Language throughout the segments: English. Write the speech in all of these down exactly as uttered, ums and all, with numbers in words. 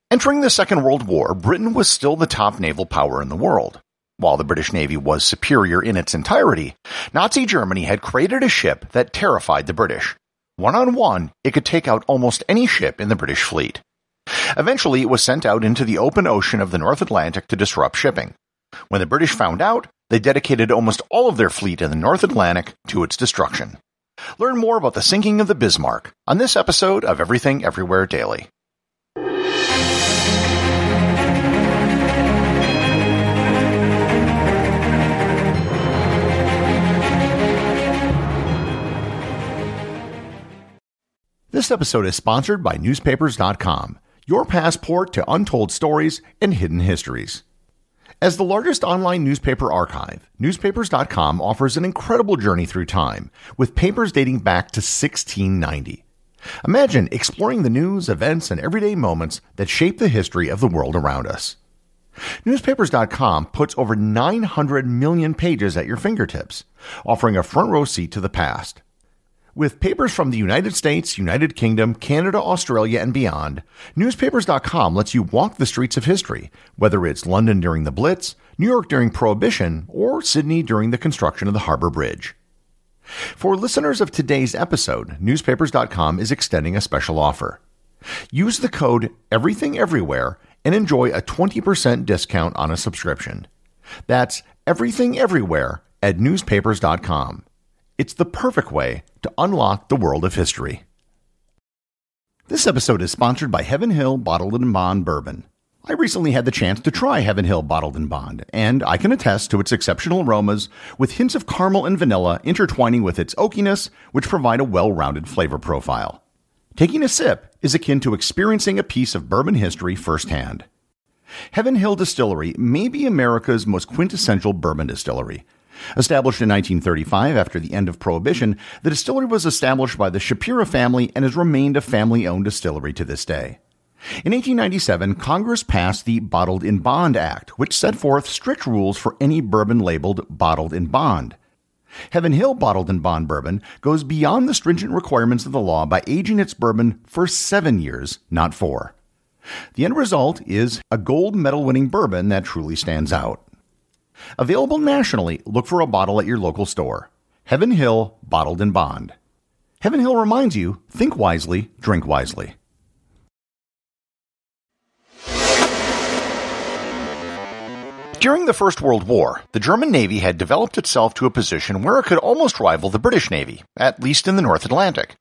Entering the Second World War, Britain was still the top naval power in the world. While the British Navy was superior in its entirety, Nazi Germany had created a ship that terrified the British. One-on-one, it could take out almost any ship in the British fleet. Eventually, it was sent out into the open ocean of the North Atlantic to disrupt shipping. When the British found out, they dedicated almost all of their fleet in the North Atlantic to its destruction. Learn more about the sinking of the Bismarck on this episode of Everything Everywhere Daily. This episode is sponsored by newspapers dot com, your passport to untold stories and hidden histories. As the largest online newspaper archive, newspapers dot com offers an incredible journey through time, with papers dating back to sixteen ninety. Imagine exploring the news, events, and everyday moments that shape the history of the world around us. newspapers dot com puts over nine hundred million pages at your fingertips, offering a front row seat to the past. With papers from the United States, United Kingdom, Canada, Australia, and beyond, newspapers dot com lets you walk the streets of history, whether it's London during the Blitz, New York during Prohibition, or Sydney during the construction of the Harbour Bridge. For listeners of today's episode, newspapers dot com is extending a special offer. Use the code EVERYTHINGEVERYWHERE and enjoy a twenty percent discount on a subscription. That's Everything Everywhere at newspapers dot com. It's the perfect way to unlock the world of history. This episode is sponsored by Heaven Hill Bottled and Bond Bourbon. I recently had the chance to try Heaven Hill Bottled and Bond, and I can attest to its exceptional aromas with hints of caramel and vanilla intertwining with its oakiness, which provide a well-rounded flavor profile. Taking a sip is akin to experiencing a piece of bourbon history firsthand. Heaven Hill Distillery may be America's most quintessential bourbon distillery. Established in nineteen thirty-five after the end of Prohibition, the distillery was established by the Shapira family and has remained a family-owned distillery to this day. In eighteen ninety-seven, Congress passed the Bottled in Bond Act, which set forth strict rules for any bourbon labeled Bottled in Bond. Heaven Hill Bottled in Bond Bourbon goes beyond the stringent requirements of the law by aging its bourbon for seven years, not four. The end result is a gold medal-winning bourbon that truly stands out. Available nationally, look for a bottle at your local store. Heaven Hill Bottled in Bond. Heaven Hill reminds you, think wisely, drink wisely. During the First World War, the German Navy had developed itself to a position where it could almost rival the British Navy, at least in the North Atlantic.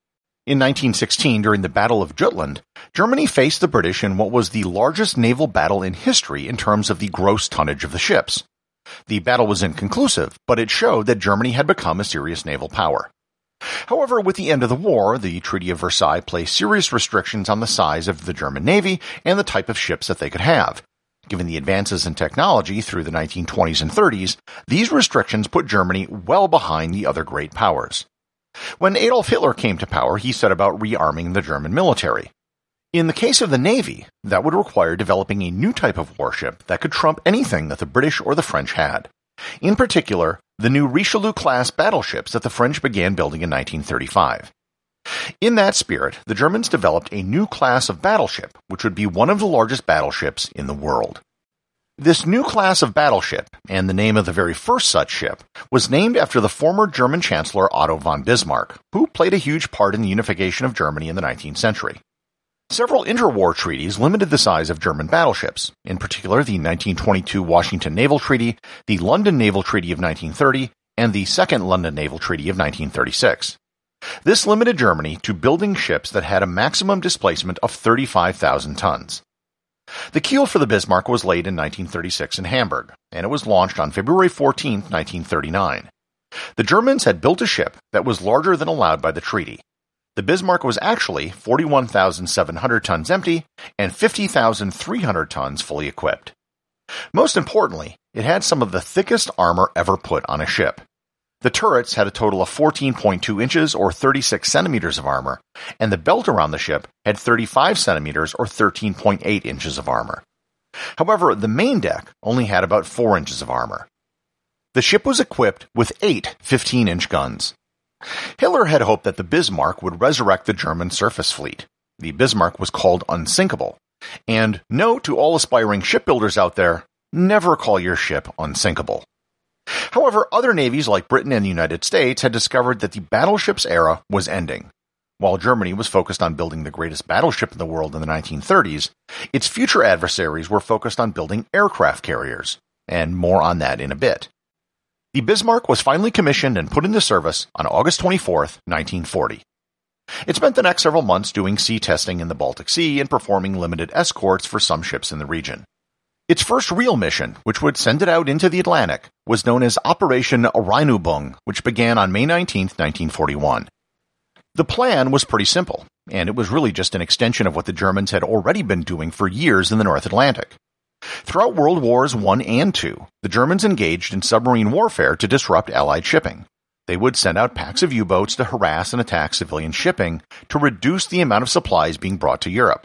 In nineteen sixteen, during the Battle of Jutland, Germany faced the British in what was the largest naval battle in history in terms of the gross tonnage of the ships. The battle was inconclusive, but it showed that Germany had become a serious naval power. However, with the end of the war, the Treaty of Versailles placed serious restrictions on the size of the German Navy and the type of ships that they could have. Given the advances in technology through the nineteen twenties and thirties, these restrictions put Germany well behind the other great powers. When Adolf Hitler came to power, he set about rearming the German military. In the case of the Navy, that would require developing a new type of warship that could trump anything that the British or the French had. In particular, the new Richelieu-class battleships that the French began building in nineteen thirty-five. In that spirit, the Germans developed a new class of battleship, which would be one of the largest battleships in the world. This new class of battleship, and the name of the very first such ship, was named after the former German Chancellor Otto von Bismarck, who played a huge part in the unification of Germany in the nineteenth century. Several interwar treaties limited the size of German battleships, in particular the nineteen twenty-two Washington Naval Treaty, the London Naval Treaty of nineteen thirty, and the Second London Naval Treaty of nineteen thirty-six. This limited Germany to building ships that had a maximum displacement of thirty-five thousand tons. The keel for the Bismarck was laid in nineteen thirty-six in Hamburg, and it was launched on February fourteenth, nineteen thirty-nine. The Germans had built a ship that was larger than allowed by the treaty. The Bismarck was actually forty-one thousand seven hundred tons empty and fifty thousand three hundred tons fully equipped. Most importantly, it had some of the thickest armor ever put on a ship. The turrets had a total of fourteen point two inches or thirty-six centimeters of armor, and the belt around the ship had thirty-five centimeters or thirteen point eight inches of armor. However, the main deck only had about four inches of armor. The ship was equipped with eight fifteen-inch guns. Hitler had hoped that the Bismarck would resurrect the German surface fleet. The Bismarck was called unsinkable. And note to all aspiring shipbuilders out there, never call your ship unsinkable. However, other navies like Britain and the United States had discovered that the battleships era was ending. While Germany was focused on building the greatest battleship in the world in the nineteen thirties, its future adversaries were focused on building aircraft carriers, and more on that in a bit. The Bismarck was finally commissioned and put into service on August twenty-fourth, nineteen forty. It spent the next several months doing sea testing in the Baltic Sea and performing limited escorts for some ships in the region. Its first real mission, which would send it out into the Atlantic, was known as Operation Rheinübung, which began on May nineteenth, nineteen forty-one. The plan was pretty simple, and it was really just an extension of what the Germans had already been doing for years in the North Atlantic. Throughout World Wars One and Two, the Germans engaged in submarine warfare to disrupt Allied shipping. They would send out packs of U-boats to harass and attack civilian shipping to reduce the amount of supplies being brought to Europe.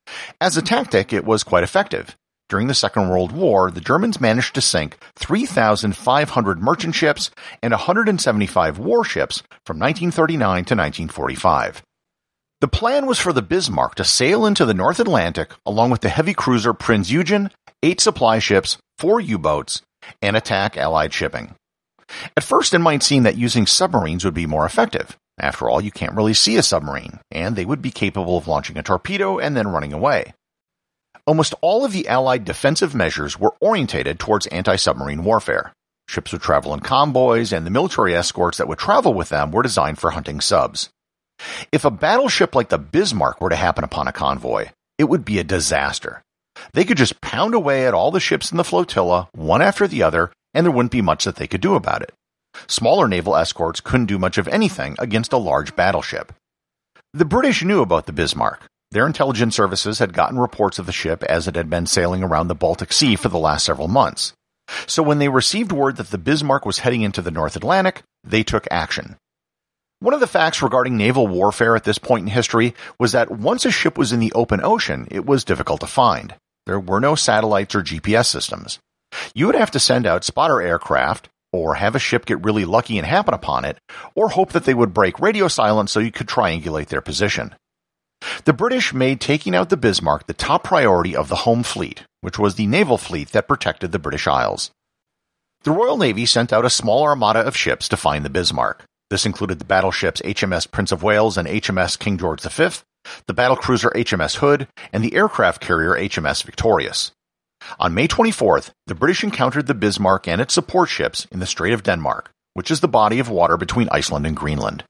As a tactic, it was quite effective. During the Second World War, the Germans managed to sink three thousand five hundred merchant ships and one hundred seventy-five warships from nineteen thirty-nine to nineteen forty-five. The plan was for the Bismarck to sail into the North Atlantic along with the heavy cruiser Prinz Eugen, eight supply ships, four U-boats, and attack Allied shipping. At first, it might seem that using submarines would be more effective. After all, you can't really see a submarine, and they would be capable of launching a torpedo and then running away. Almost all of the Allied defensive measures were orientated towards anti-submarine warfare. Ships would travel in convoys, and the military escorts that would travel with them were designed for hunting subs. If a battleship like the Bismarck were to happen upon a convoy, it would be a disaster. They could just pound away at all the ships in the flotilla, one after the other, and there wouldn't be much that they could do about it. Smaller naval escorts couldn't do much of anything against a large battleship. The British knew about the Bismarck. Their intelligence services had gotten reports of the ship as it had been sailing around the Baltic Sea for the last several months. So when they received word that the Bismarck was heading into the North Atlantic, they took action. One of the facts regarding naval warfare at this point in history was that once a ship was in the open ocean, it was difficult to find. There were no satellites or G P S systems. You would have to send out spotter aircraft, or have a ship get really lucky and happen upon it, or hope that they would break radio silence so you could triangulate their position. The British made taking out the Bismarck the top priority of the Home Fleet, which was the naval fleet that protected the British Isles. The Royal Navy sent out a small armada of ships to find the Bismarck. This included the battleships H M S Prince of Wales and H M S King George the Fifth, the battlecruiser H M S Hood, and the aircraft carrier H M S Victorious. On May twenty-fourth, the British encountered the Bismarck and its support ships in the Strait of Denmark, which is the body of water between Iceland and Greenland.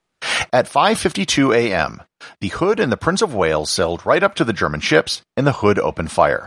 At five fifty-two a.m., the Hood and the Prince of Wales sailed right up to the German ships, and the Hood opened fire.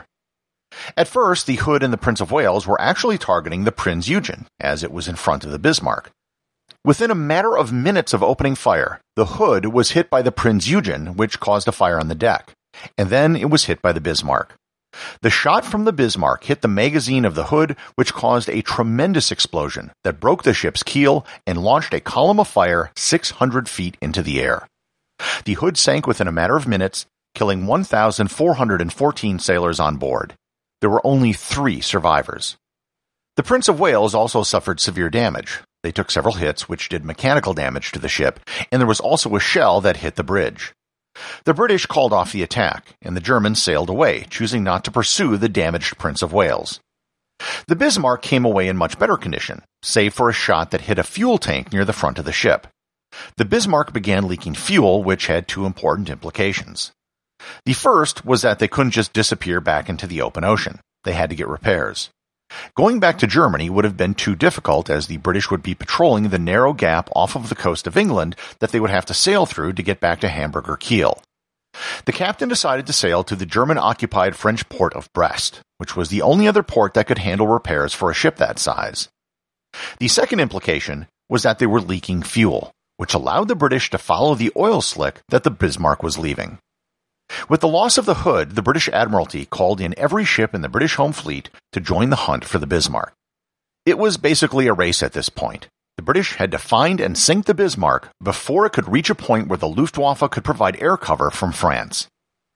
At first, the Hood and the Prince of Wales were actually targeting the Prinz Eugen, as it was in front of the Bismarck. Within a matter of minutes of opening fire, the Hood was hit by the Prinz Eugen, which caused a fire on the deck, and then it was hit by the Bismarck. The shot from the Bismarck hit the magazine of the Hood, which caused a tremendous explosion that broke the ship's keel and launched a column of fire six hundred feet into the air. The Hood sank within a matter of minutes, killing one thousand four hundred fourteen sailors on board. There were only three survivors. The Prince of Wales also suffered severe damage. They took several hits, which did mechanical damage to the ship, and there was also a shell that hit the bridge. The British called off the attack, and the Germans sailed away, choosing not to pursue the damaged Prince of Wales. The Bismarck came away in much better condition, save for a shot that hit a fuel tank near the front of the ship. The Bismarck began leaking fuel, which had two important implications. The first was that they couldn't just disappear back into the open ocean. They had to get repairs. Going back to Germany would have been too difficult, as the British would be patrolling the narrow gap off of the coast of England that they would have to sail through to get back to Hamburg or Kiel. The captain decided to sail to the German-occupied French port of Brest, which was the only other port that could handle repairs for a ship that size. The second implication was that they were leaking fuel, which allowed the British to follow the oil slick that the Bismarck was leaving. With the loss of the Hood, the British Admiralty called in every ship in the British Home Fleet to join the hunt for the Bismarck. It was basically a race at this point. The British had to find and sink the Bismarck before it could reach a point where the Luftwaffe could provide air cover from France.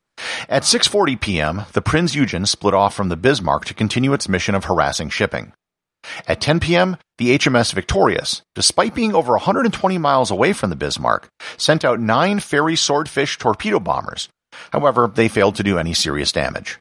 At six forty p.m., the Prinz Eugen split off from the Bismarck to continue its mission of harassing shipping. At ten p.m., the H M S Victorious, despite being over one hundred twenty miles away from the Bismarck, sent out nine Fairey Swordfish torpedo bombers, However, they failed to do any serious damage.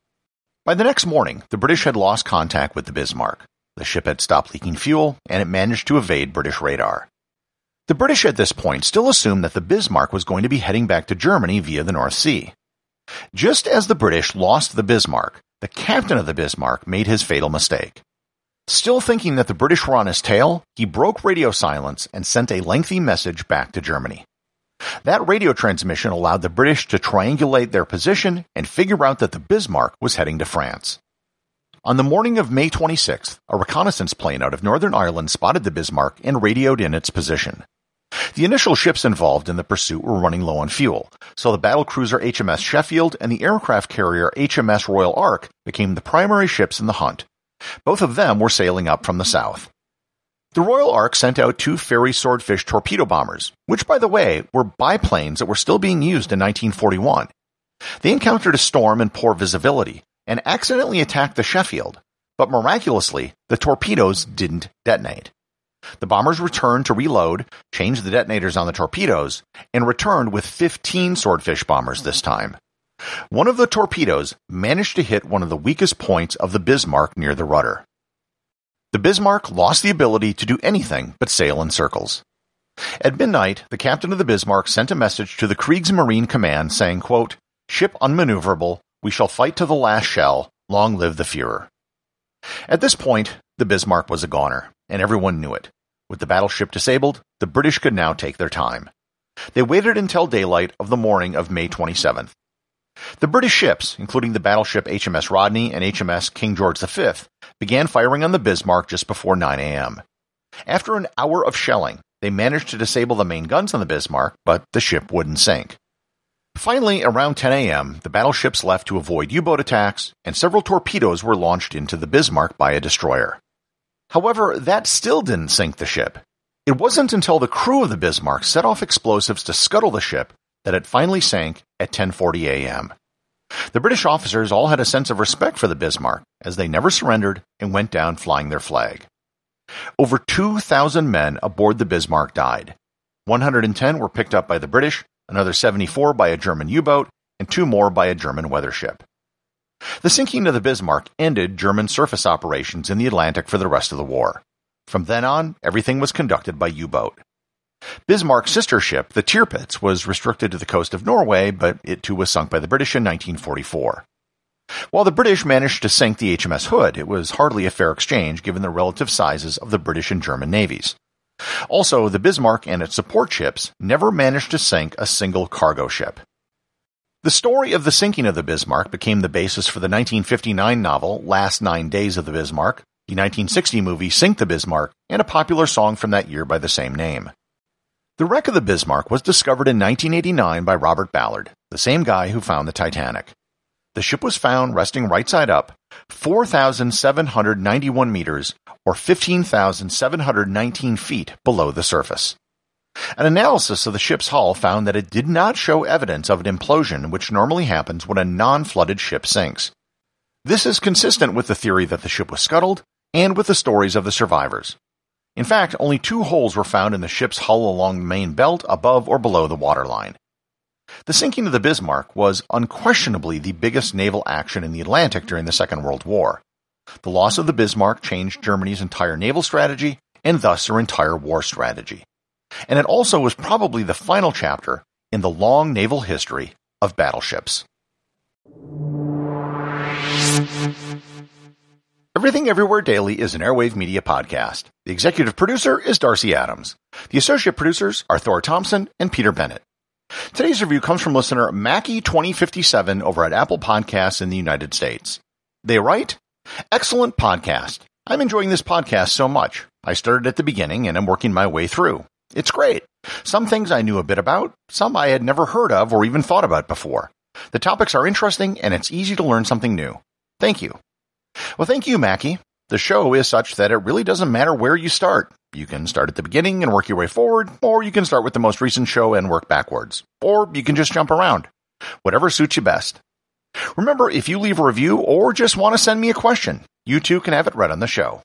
By the next morning, the British had lost contact with the Bismarck. The ship had stopped leaking fuel, and it managed to evade British radar. The British at this point still assumed that the Bismarck was going to be heading back to Germany via the North Sea. Just as the British lost the Bismarck, the captain of the Bismarck made his fatal mistake. Still thinking that the British were on his tail, he broke radio silence and sent a lengthy message back to Germany. That radio transmission allowed the British to triangulate their position and figure out that the Bismarck was heading to France. On the morning of May twenty-sixth, a reconnaissance plane out of Northern Ireland spotted the Bismarck and radioed in its position. The initial ships involved in the pursuit were running low on fuel, so the battlecruiser H M S Sheffield and the aircraft carrier H M S Royal Ark became the primary ships in the hunt. Both of them were sailing up from the south. The Royal Ark sent out two Fairey Swordfish torpedo bombers, which, by the way, were biplanes that were still being used in nineteen forty-one. They encountered a storm and poor visibility, and accidentally attacked the Sheffield, but miraculously, the torpedoes didn't detonate. The bombers returned to reload, changed the detonators on the torpedoes, and returned with fifteen Swordfish bombers this time. One of the torpedoes managed to hit one of the weakest points of the Bismarck near the rudder. The Bismarck lost the ability to do anything but sail in circles. At midnight, the captain of the Bismarck sent a message to the Kriegsmarine Command saying, quote, "Ship unmaneuverable, we shall fight to the last shell, long live the Führer." At this point, the Bismarck was a goner, and everyone knew it. With the battleship disabled, the British could now take their time. They waited until daylight of the morning of May twenty-seventh. The British ships, including the battleship H M S Rodney and H M S King George the Fifth, began firing on the Bismarck just before nine a.m. After an hour of shelling, they managed to disable the main guns on the Bismarck, but the ship wouldn't sink. Finally, around ten a.m., the battleships left to avoid U-boat attacks, and several torpedoes were launched into the Bismarck by a destroyer. However, that still didn't sink the ship. It wasn't until the crew of the Bismarck set off explosives to scuttle the ship that it finally sank at ten forty a.m. The British officers all had a sense of respect for the Bismarck, as they never surrendered and went down flying their flag. Over two thousand men aboard the Bismarck died. one hundred ten were picked up by the British, another seventy-four by a German U-boat, and two more by a German weather ship. The sinking of the Bismarck ended German surface operations in the Atlantic for the rest of the war. From then on, everything was conducted by U-boat. Bismarck's sister ship, the Tirpitz, was restricted to the coast of Norway, but it too was sunk by the British in nineteen forty-four. While the British managed to sink the H M S Hood, it was hardly a fair exchange given the relative sizes of the British and German navies. Also, the Bismarck and its support ships never managed to sink a single cargo ship. The story of the sinking of the Bismarck became the basis for the nineteen fifty-nine novel Last Nine Days of the Bismarck, the nineteen sixty movie Sink the Bismarck, and a popular song from that year by the same name. The wreck of the Bismarck was discovered in nineteen eighty-nine by Robert Ballard, the same guy who found the Titanic. The ship was found resting right side up, four thousand seven hundred ninety-one meters, or fifteen thousand seven hundred nineteen feet below the surface. An analysis of the ship's hull found that it did not show evidence of an implosion, which normally happens when a non-flooded ship sinks. This is consistent with the theory that the ship was scuttled, and with the stories of the survivors. In fact, only two holes were found in the ship's hull along the main belt above or below the waterline. The sinking of the Bismarck was unquestionably the biggest naval action in the Atlantic during the Second World War. The loss of the Bismarck changed Germany's entire naval strategy, and thus her entire war strategy. And it also was probably the final chapter in the long naval history of battleships. Everything Everywhere Daily is an Airwave Media podcast. The executive producer is Darcy Adams. The associate producers are Thor Thompson and Peter Bennett. Today's review comes from listener Mackie twenty fifty-seven over at Apple Podcasts in the United States. They write, "Excellent podcast. I'm enjoying this podcast so much. I started at the beginning and I'm working my way through. It's great. Some things I knew a bit about, some I had never heard of or even thought about before. The topics are interesting and it's easy to learn something new. Thank you." Well, thank you, Mackie. The show is such that it really doesn't matter where you start. You can start at the beginning and work your way forward, or you can start with the most recent show and work backwards. Or you can just jump around. Whatever suits you best. Remember, if you leave a review or just want to send me a question, you too can have it read on the show.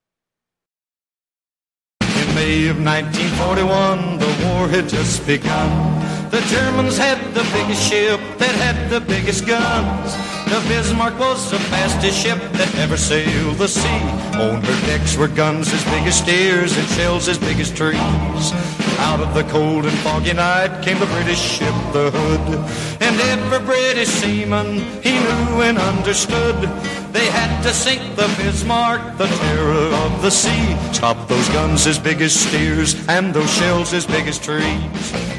In May of nineteen forty-one, the war had just begun. The Germans had the biggest ship that had the biggest guns. The Bismarck was the fastest ship that ever sailed the sea. On her decks were guns as big as steers and shells as big as trees. Out of the cold and foggy night came the British ship, the Hood. And every British seaman he knew and understood they had to sink the Bismarck, the terror of the sea. Stop those guns as big as steers and those shells as big as trees.